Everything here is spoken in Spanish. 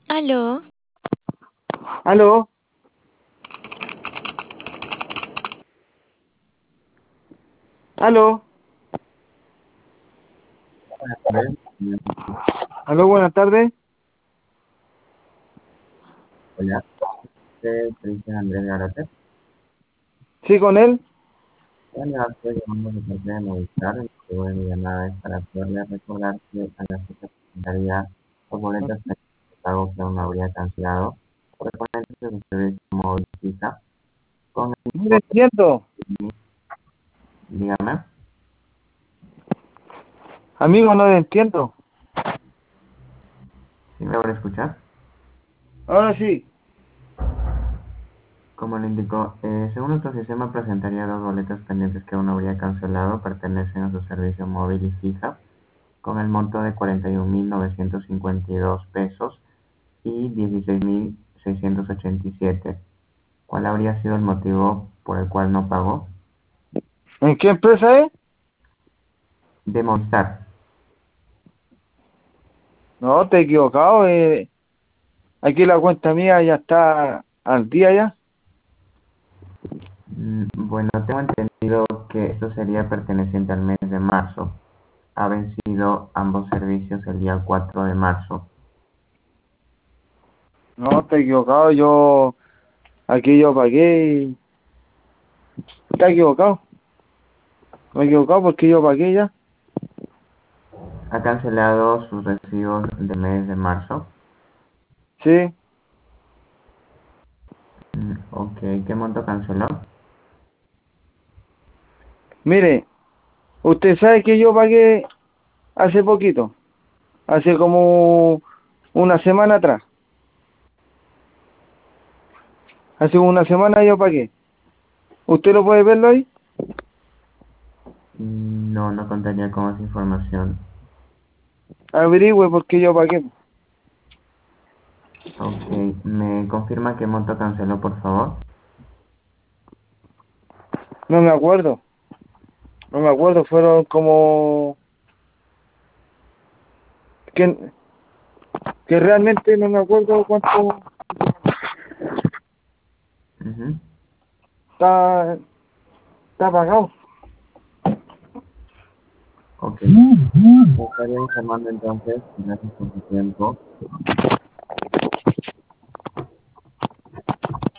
Aló, ¿Aló? ¿Aló? Buenas tardes. ¿Aló? Buenas tardes. Hola, te dice Andrés Garate. ¿Sí, con él? Hola, estoy llamando de parte de Movistar. El motivo de mi llamada es para poderle recordar que a la fecha presentaría los boletos de pago que aún no habría cancelado correspondientes a su servicio móvil fija con el No le entiendo. dígame, Amigo, no le entiendo. si me logra escuchar. Ahora sí. Como le indicó, según nuestro sistema presentaría dos boletos pendientes que aún no habría cancelado, pertenecen a su servicio móvil y fija con el monto de 41.952 pesos y 16.687. ¿Cuál habría sido el motivo por el cual no pagó? ¿En qué empresa es? De Movistar. No, te he equivocado. Aquí la cuenta mía ya está al día ya. Bueno, tengo entendido que esto sería perteneciente al mes de marzo. Ha vencido ambos servicios el día 4 de marzo. No, te he equivocado. Aquí yo pagué y... Está equivocado. Me he equivocado porque yo pagué ya. Ha cancelado sus recibos del mes de marzo. Sí. Ok, ¿qué monto canceló? Mire, usted sabe que yo pagué hace poquito. Hace como una semana atrás. Hace una semana yo pagué. ¿Usted lo puede verlo ahí? No, no contaría con esa información. Averigüe porque yo pagué. Ok, ¿me confirma qué monto canceló, por favor? No me acuerdo. No me acuerdo. Fueron como... Que, que realmente no me acuerdo cuánto Ujú. está, está pagado. Ok, me estaría informando entonces, gracias por su tiempo.